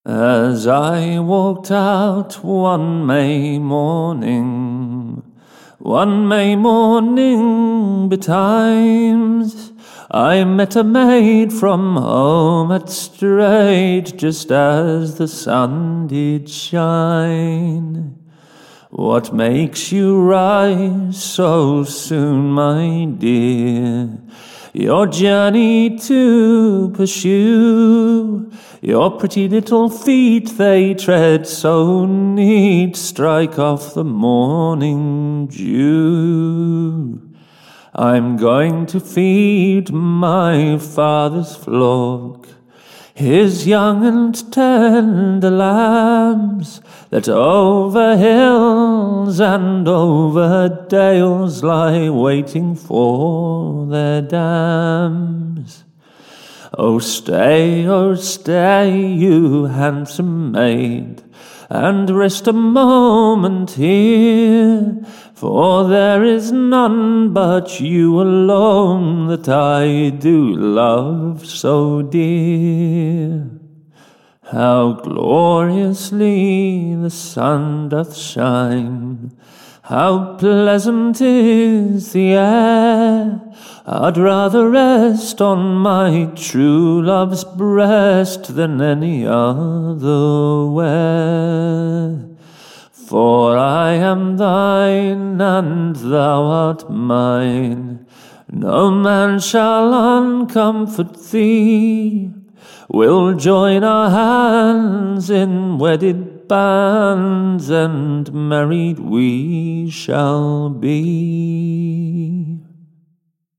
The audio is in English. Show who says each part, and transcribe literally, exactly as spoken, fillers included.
Speaker 1: As I walked out one May morning, one May morning betimes, I met a maid from home had strayed just as the sun did shine. What makes you rise so soon, my dear? Your journey to pursue. Your pretty little feet, they tread so neat, strike off the morning dew. I'm going to feed my father's flock, his young and tender lambs, that over hills and over dales lie waiting for their dams. Oh stay, oh stay, you handsome maid, and rest a moment here, for there is none but you alone that I do love so dear. How gloriously the sun doth shine, how pleasant is the air, I'd rather rest on my true love's breast than any other where. For I am thine and thou art mine, no man shall uncomfort thee. We'll join our hands in wedded bands, and married we shall be.